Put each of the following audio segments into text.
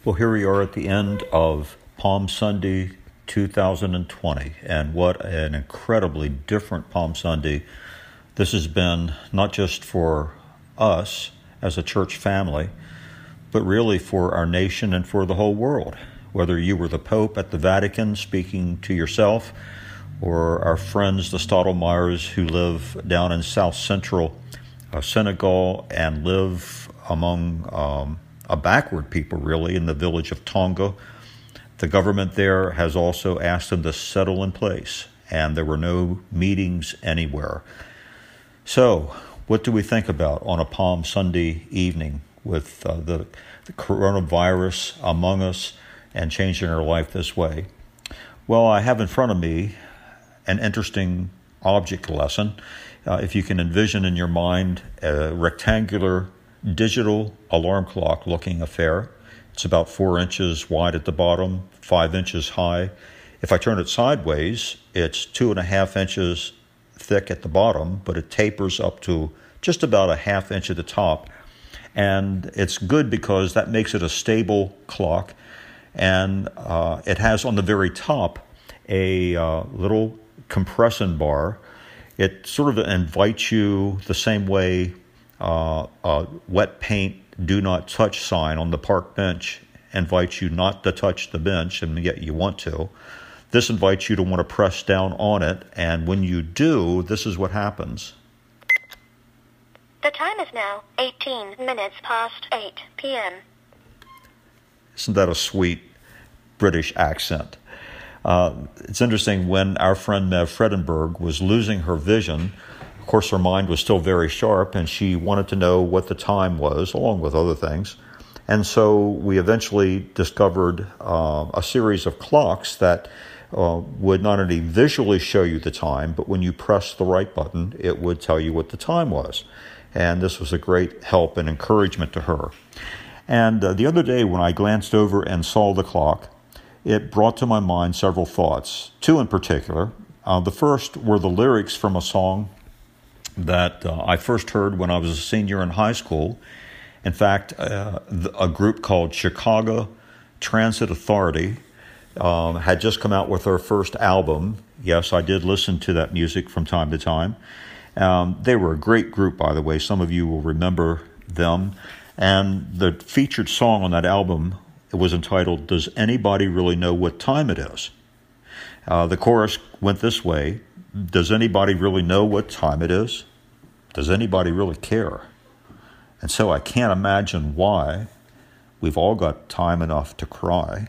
Well, here we are at the end of Palm Sunday 2020, and what an incredibly different Palm Sunday this has been, not just for us as a church family, but really for our nation and for the whole world. Whether you were the Pope at the Vatican speaking to yourself, or our friends, the Stottlemeyers, who live down in south central Senegal and live among a backward people, really, in the village of Tonga. The government there has also asked them to settle in place, and there were no meetings anywhere. So, what do we think about on a Palm Sunday evening with the coronavirus among us and changing our life this way? Well, I have in front of me an interesting object lesson. If you can envision in your mind a rectangular digital alarm clock looking affair. It's about 4 inches wide at the bottom, 5 inches high. If I turn it sideways, it's 2.5 inches thick at the bottom, but it tapers up to just about a half inch at the top. And it's good because that makes it a stable clock. And it has on the very top a little compression bar. It sort of invites you the same way a wet paint do not touch sign on the park bench invites you not to touch the bench, and yet you want to. This invites you to want to press down on it, and when you do, this is what happens. The time is now 18 minutes past 8 p.m. Isn't that a sweet British accent? It's interesting, when our friend Mev Fredenberg was losing her vision, of course, her mind was still very sharp, and she wanted to know what the time was, along with other things. And so we eventually discovered a series of clocks that would not only visually show you the time, but when you press the right button, it would tell you what the time was. And this was a great help and encouragement to her. And the other day, when I glanced over and saw the clock, it brought to my mind several thoughts, two in particular. The first were the lyrics from a song that I first heard when I was a senior in high school. In fact, a group called Chicago Transit Authority had just come out with their first album. Yes, I did listen to that music from time to time. They were a great group, by the way. Some of you will remember them. And the featured song on that album, it was entitled, "Does Anybody Really Know What Time It Is?" The chorus went this way: does anybody really know what time it is? Does anybody really care? And so I can't imagine why we've all got time enough to cry.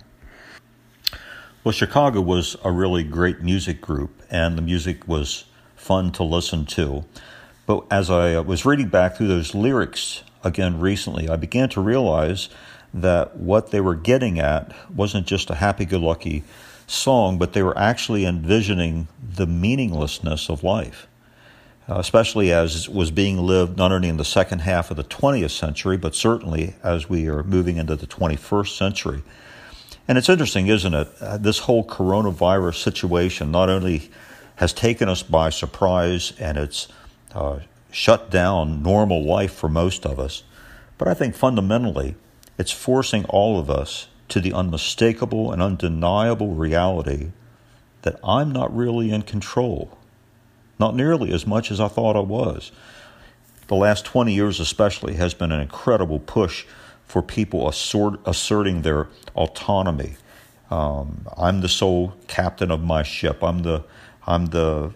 Well, Chicago was a really great music group, and the music was fun to listen to. But as I was reading back through those lyrics again recently, I began to realize that what they were getting at wasn't just a happy-go-lucky song, but they were actually envisioning the meaninglessness of life, especially as it was being lived not only in the second half of the 20th century, but certainly as we are moving into the 21st century. And it's interesting, isn't it? This whole coronavirus situation not only has taken us by surprise, and it's shut down normal life for most of us, but I think fundamentally it's forcing all of us to the unmistakable and undeniable reality that I'm not really in control, not nearly as much as I thought I was. The last 20 years especially has been an incredible push for people asserting their autonomy. I'm the sole captain of my ship. I'm the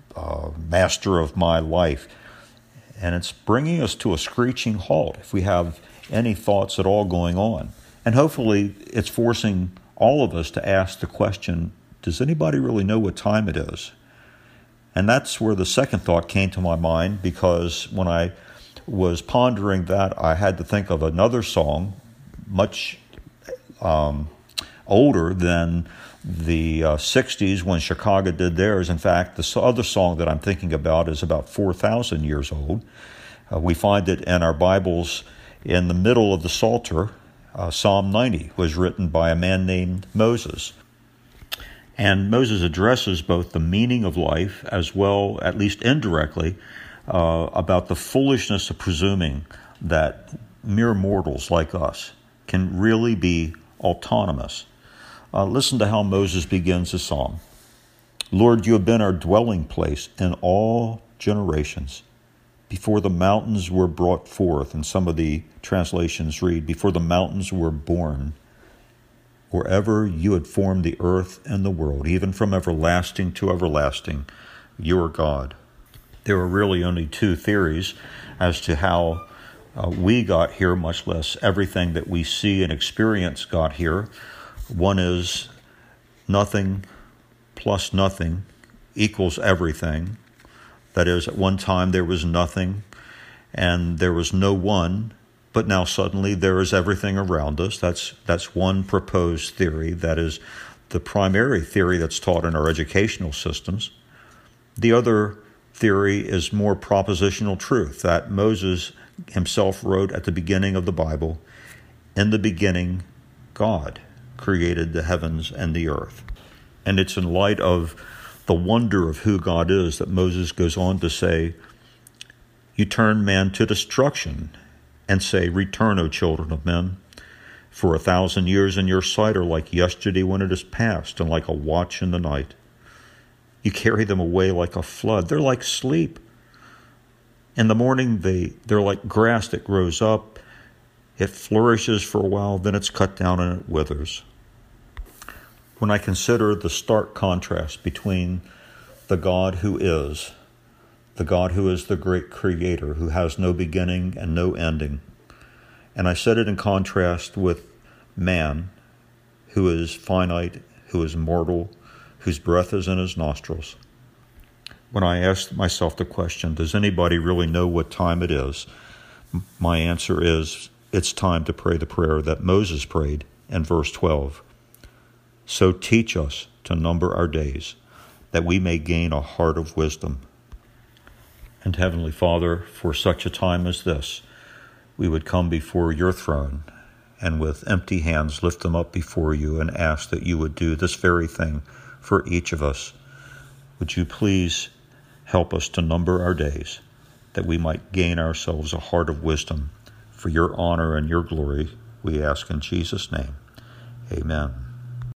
master of my life. And it's bringing us to a screeching halt if we have any thoughts at all going on. And hopefully it's forcing all of us to ask the question, does anybody really know what time it is? And that's where the second thought came to my mind, because when I was pondering that, I had to think of another song, much older than the 60s when Chicago did theirs. In fact, the other song that I'm thinking about is about 4,000 years old. We find it in our Bibles in the middle of the Psalter. Psalm 90 was written by a man named Moses. And Moses addresses both the meaning of life as well, at least indirectly, about the foolishness of presuming that mere mortals like us can really be autonomous. Listen to how Moses begins the psalm. Lord, you have been our dwelling place in all generations. Before the mountains were brought forth, and some of the translations read, before the mountains were born, or ever you had formed the earth and the world, even from everlasting to everlasting, you are God. There are really only two theories as to how we got here, much less everything that we see and experience got here. One is nothing plus nothing equals everything. That is, at one time there was nothing and there was no one, but now suddenly there is everything around us. That's one proposed theory. That is the primary theory that's taught in our educational systems. The other theory is more propositional truth, that Moses himself wrote at the beginning of the Bible, in the beginning, God created the heavens and the earth. And it's in light of the wonder of who God is that Moses goes on to say, you turn man to destruction and say, return, O children of men. For 1,000 years in your sight are like yesterday when it is past, and like a watch in the night. You carry them away like a flood. They're like sleep. In the morning, they're like grass that grows up. It flourishes for a while, then it's cut down and it withers. When I consider the stark contrast between the God who is the great creator, who has no beginning and no ending, and I set it in contrast with man, who is finite, who is mortal, whose breath is in his nostrils. When I asked myself the question, does anybody really know what time it is? My answer is, it's time to pray the prayer that Moses prayed in verse 12. So teach us to number our days, that we may gain a heart of wisdom. And Heavenly Father, for such a time as this, we would come before your throne and with empty hands lift them up before you and ask that you would do this very thing for each of us. Would you please help us to number our days, that we might gain ourselves a heart of wisdom for your honor and your glory, we ask in Jesus' name. Amen.